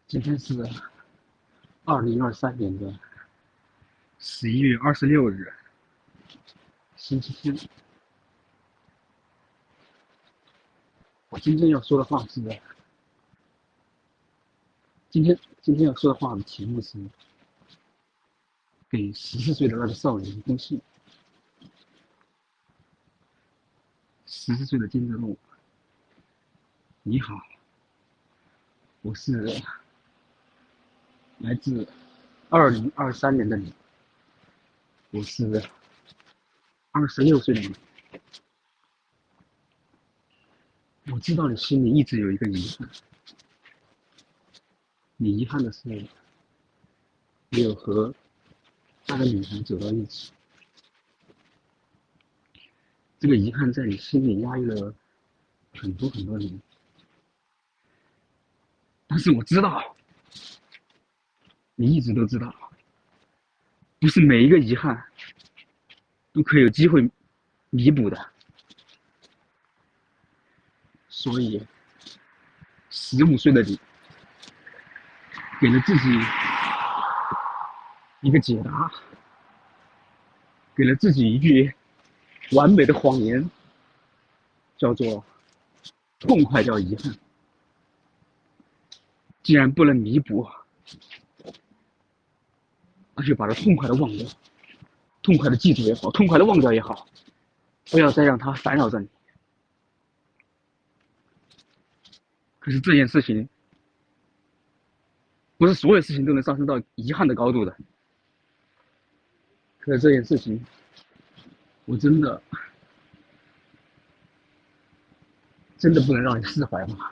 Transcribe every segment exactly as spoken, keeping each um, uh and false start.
今天是二零二三年的十一月二十六日，星期天。我今天要说的话是，今天今天要说的话的题目是给十四岁的那个少年一封信。十四岁的金泽路，你好，我是来自二零二三年的你，我是二十六岁的你。我知道你心里一直有一个遗憾，你遗憾的是没有和那个女孩走到一起。这个遗憾在你心里压抑了很多很多年，但是我知道，你一直都知道，不是每一个遗憾都可以有机会弥补的。所以，十五岁的你给了自己一个解答，给了自己一句完美的谎言，叫做痛快掉遗憾。既然不能弥补，那就把它痛快的忘掉，痛快的记住也好，痛快的忘掉也好，不要再让它烦扰着你。可是这件事情，不是所有事情都能上升到遗憾的高度的。可是这件事情，我真的真的不能让你释怀吗？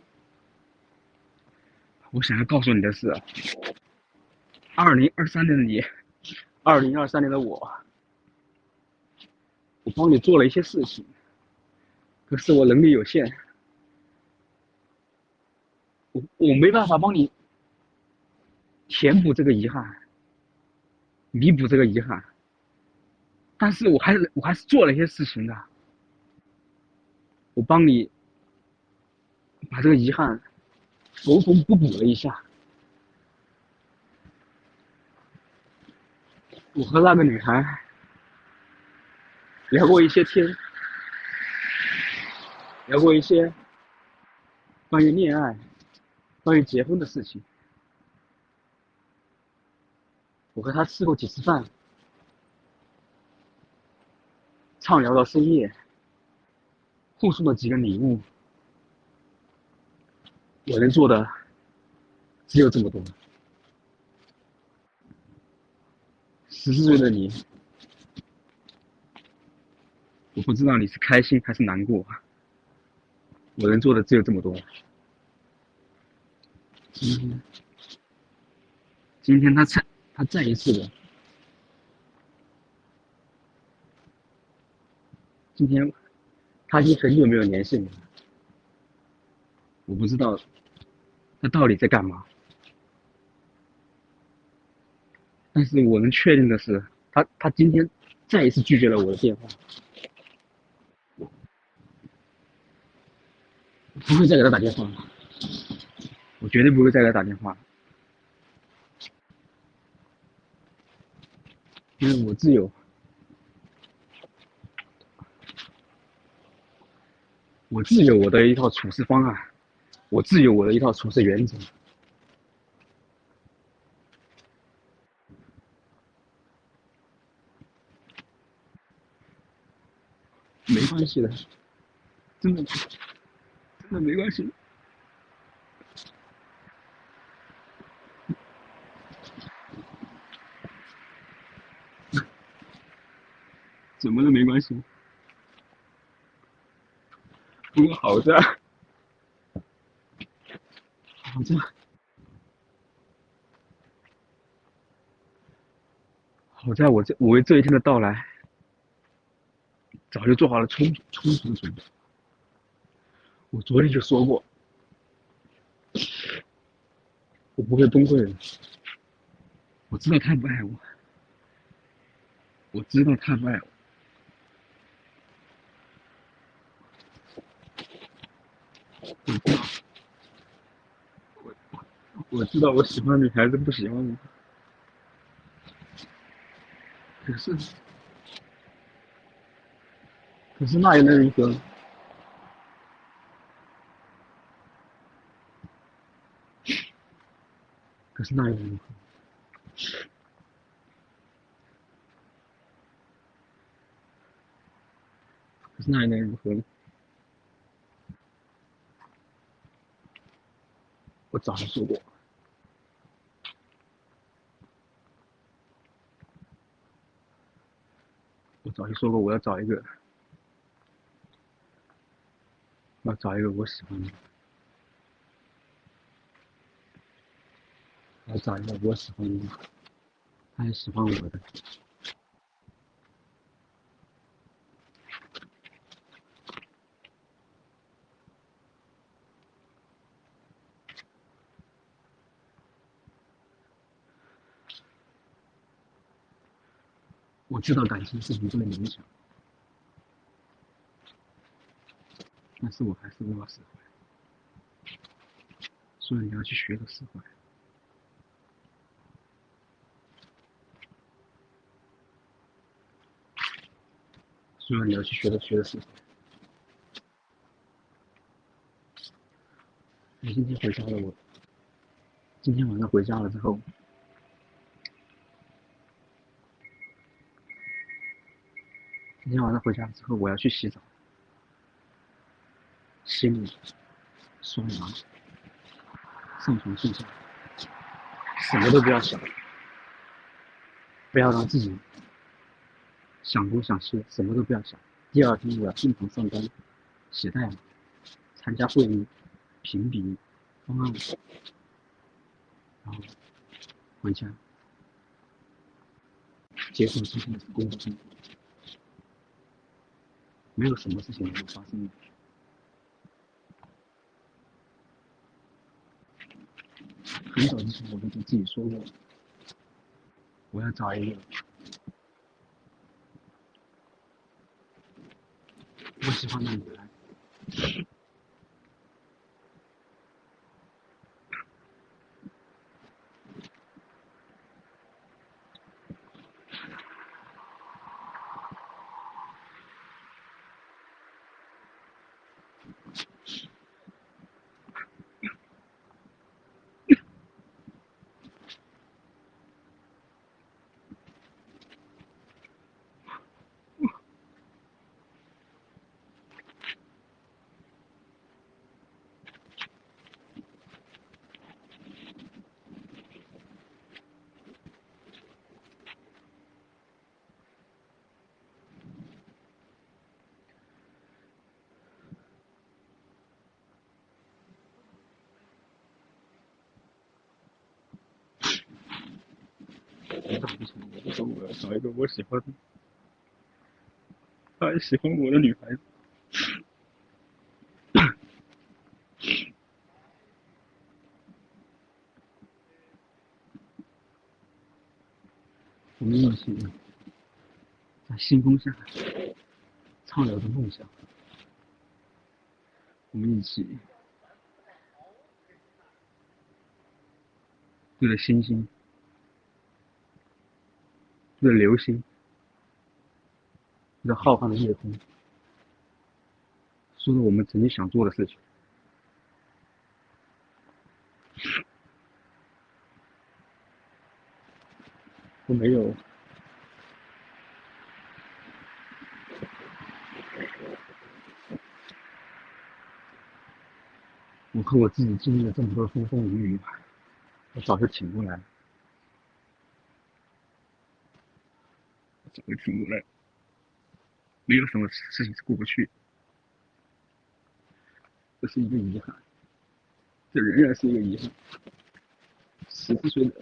我想要告诉你的是，二零二三年的你，二零二三年的我，我帮你做了一些事情，可是我能力有限，我我没办法帮你填补这个遗憾，弥补这个遗憾，但是我还是我还是做了一些事情的，我帮你把这个遗憾缝缝补补了一下。我和那个女孩聊过一些天，聊过一些关于恋爱、关于结婚的事情。我和她吃过几次饭，畅聊到深夜，互送了几个礼物。我能做的只有这么多。十四岁的你，我不知道你是开心还是难过，我能做的只有这么多。今天，今天他再他再一次的，今天他已经很久没有联系你了，我不知道他到底在干嘛。但是我能确定的是，他他今天再一次拒绝了我的电话，我不会再给他打电话了，我绝对不会再给他打电话了，因为我自有我自有我的一套处事方案，我自有我的一套处事原则。没关系的，真的真的没关系的。怎么了？没关系。不过好在，好在，好在我这我为这一天的到来早就做好了充充足的准备。我昨天就说过，我不会崩溃的。我知道他不爱我，我知道他不爱我，我知道，我我知道我喜欢的女孩子不喜欢我，可是可是那又能如何？可是那又能如何？可是那又能如何呢？我早就说过，我早就说过，我要找一个，我要找一个我喜欢的，我要找一个我喜欢的，他也喜欢我的。我知道感情是很多的影响，但是我还是无法释怀。所以你要去学着释怀，所以你要去学着学着释怀。我今天回家了，我今天晚上回家了之后，今天晚上回家之后，我要去洗澡、洗脸、刷牙、上床睡觉，什么都不要想，不要让自己想东想西，什么都不要想。第二天我要正常上班，写代码，参加会议，评比方案，然后回家结束今天的工作生活。没有什么事情能够发生的。很早之前我就跟自己说过，我要找一个我喜欢的女孩。很早之前我就说我要找一个我喜欢的，她也喜欢我的女孩子。我们一起在星空下畅聊着梦想，我们一起对着星星、对着流星、对着浩瀚的夜空，说着我们曾经想做的事情。我没有，我和我自己经历了这么多风风雨雨，我早就挺过来了，我早就挺过来了，没有什么事情是过不去，这是一个遗憾，这仍然是一个遗憾。十四岁的，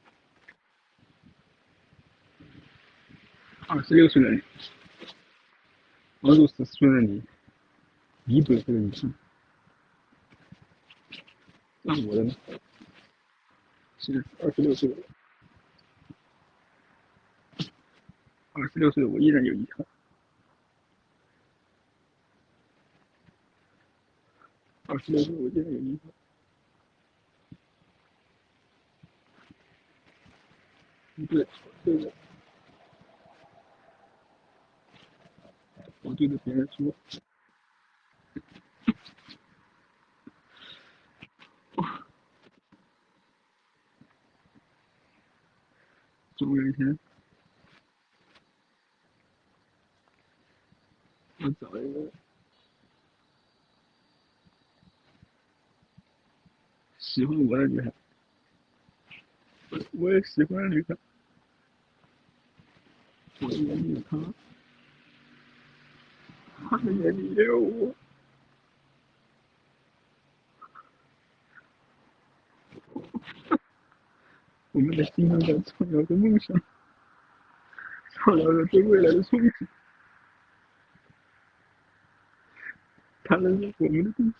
二十六岁的你，帮助十四岁的你弥补了这个遗憾。那我的呢？是二十六岁的我，二十六岁的我依然有遗憾。二十六岁我依然有遗憾。 对，对的，我对着别人说，总有一天我找一个喜欢我的女孩，我我也喜欢女孩，我的眼里有她，她的眼里也有我。我们的心在创造着梦想，创造着对未来的憧憬。她能是我们的故事，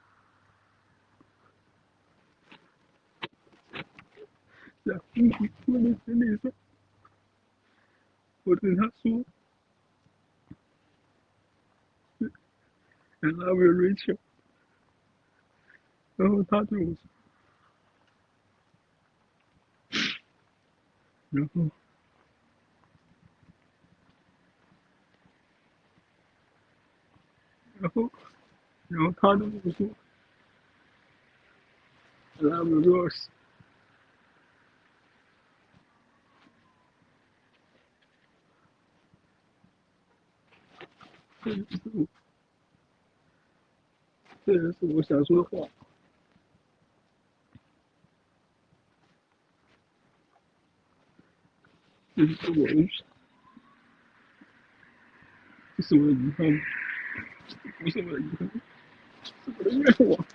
在风雨无的田地上，我对她说：“I love you, Rachel。”然后她对我说，然后，然后，然后她对我说：“I love you, Rose。”这也是我，这也是我想说的话，这是我的，这是我的遗憾，不是我的遗憾，是我的愿望。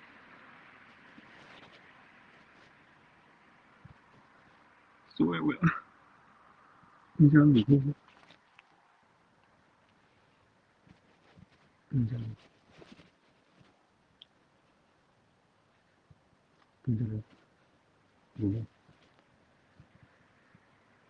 所以我要更加努力，更加更加努力。